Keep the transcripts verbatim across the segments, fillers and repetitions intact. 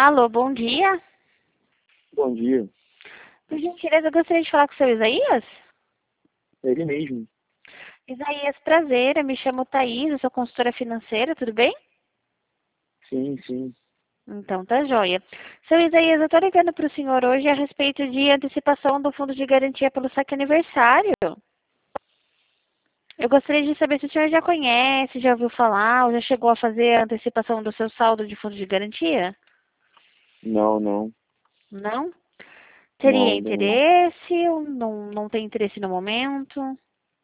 Alô, bom dia. Bom dia. Por gentileza, eu gostaria de falar com o seu Isaías. Ele mesmo. Isaías, prazer, eu me chamo Thaís, eu sou consultora financeira, tudo bem? Sim, sim. Então tá joia. Seu Isaías, eu tô ligando para o senhor hoje a respeito de antecipação do fundo de garantia pelo saque aniversário. Eu gostaria de saber se o senhor já conhece, já ouviu falar, ou já chegou a fazer a antecipação do seu saldo de fundo de garantia? Não, não. Não? Não, Teria ainda não. interesse ou não, não tem interesse no momento?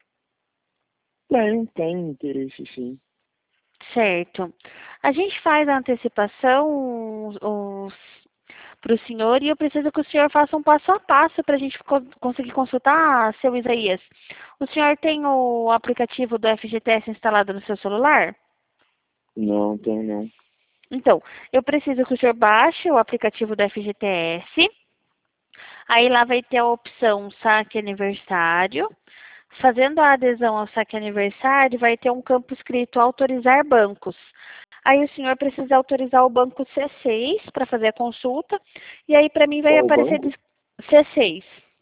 Tem, tem interesse, sim. Certo. A gente faz a antecipação para o senhor e eu preciso que o senhor faça um passo a passo para a gente co conseguir consultar, seu Isaías. O senhor tem o aplicativo do F G T S instalado no seu celular? Não, tem não. Então, eu preciso que o senhor baixe o aplicativo do F G T S. Aí lá vai ter a opção saque aniversário. Fazendo a adesão ao saque aniversário, vai ter um campo escrito autorizar bancos. Aí o senhor precisa autorizar o banco C seis para fazer a consulta. E aí para mim vai Qual aparecer banco? C seis.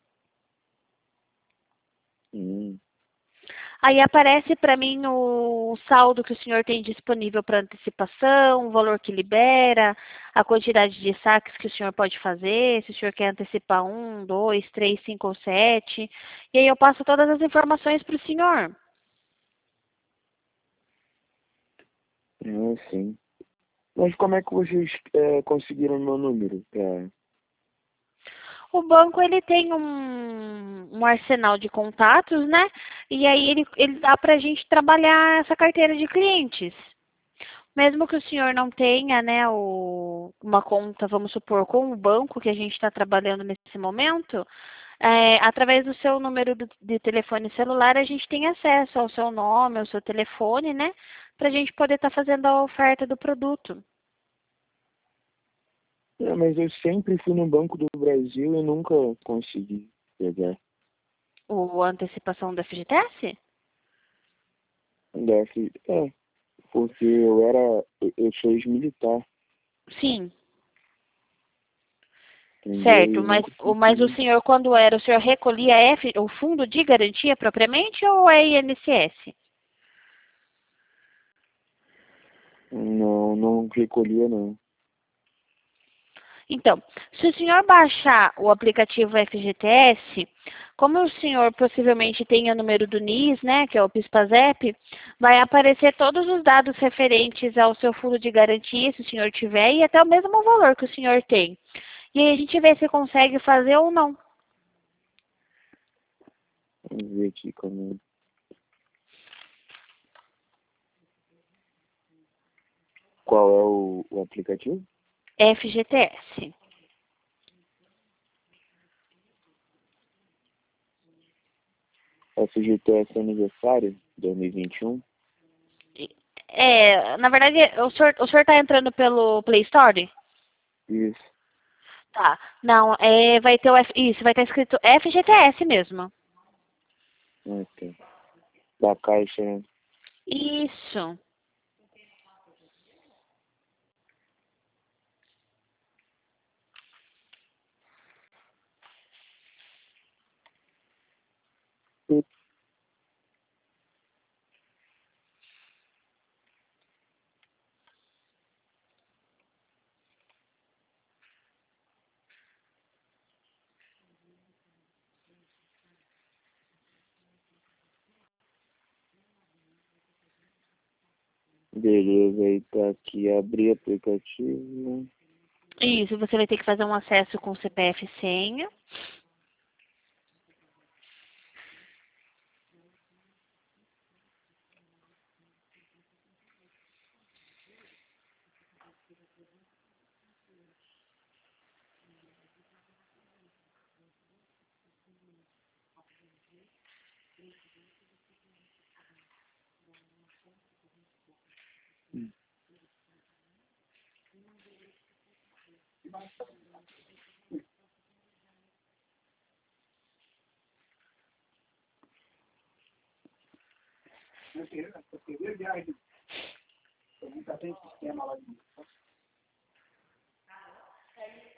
Hum. Aí aparece para mim o saldo que o senhor tem disponível para antecipação, o valor que libera, a quantidade de saques que o senhor pode fazer, se o senhor quer antecipar um, dois, três, cinco ou sete. E aí eu passo todas as informações para o senhor. Ah, sim. Mas como é que vocês é, conseguiram meu número? É, O banco ele tem um, um arsenal de contatos, né? E aí ele, ele dá para a gente trabalhar essa carteira de clientes. Mesmo que o senhor não tenha, né, o, uma conta, vamos supor, com o banco que a gente está trabalhando nesse momento, é, através do seu número do, de telefone celular, a gente tem acesso ao seu nome, ao seu telefone, né? Para a gente poder estar tá fazendo a oferta do produto. é, mas eu sempre fui no Banco do Brasil e nunca consegui pegar. O, a antecipação do F G T S? Deve, é, porque eu era, eu eu sou ex-militar, Sim. entendeu? E Certo, eu mas, nunca o- mas o consegui. senhor, quando era, o senhor recolhia F, o fundo de garantia propriamente ou é I N S S? Não, não recolhia, não. Então, se o senhor baixar o aplicativo F G T S, como o senhor possivelmente tem o número do N I S, né, que é o PIS/PASEP, vai aparecer todos os dados referentes ao seu fundo de garantia, se o senhor tiver, e até o mesmo valor que o senhor tem. E aí a gente vê se consegue fazer ou não. Vamos ver aqui como. Qual é o, o aplicativo? F G T S. F G T S aniversário dois mil e vinte e um. É, na verdade, o senhor, o senhor tá entrando pelo Play Store? Isso. Tá. Não, é, vai ter o F, isso, vai estar escrito F G T S mesmo. Ok. Da Caixa, né? Isso. Beleza, aí tá aqui, abrir aplicativo. Isso, você vai ter que fazer um acesso com C P F e senha. Carlinhos